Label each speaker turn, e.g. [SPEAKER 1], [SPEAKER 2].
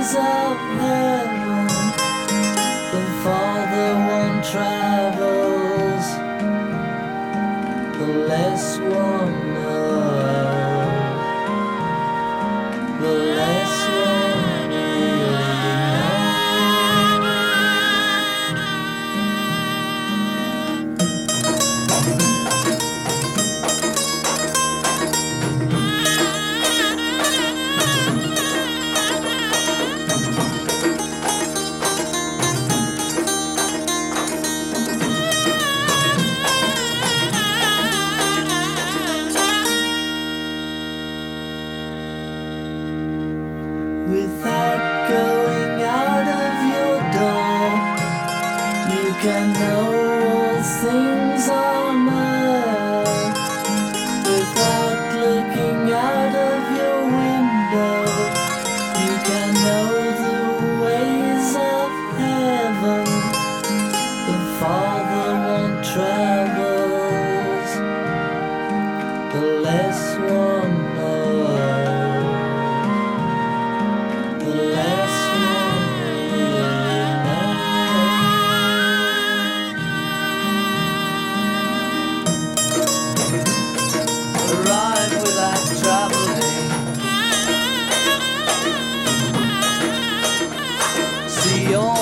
[SPEAKER 1] ways of heaven. The farther one travels, the less one knows, the less one really without going out of your door, you can know all things on earth. Without looking out of your window, you can know the ways of heaven. The farther one travels, the less one knows, the less one really knows. Arrive without traveling, see all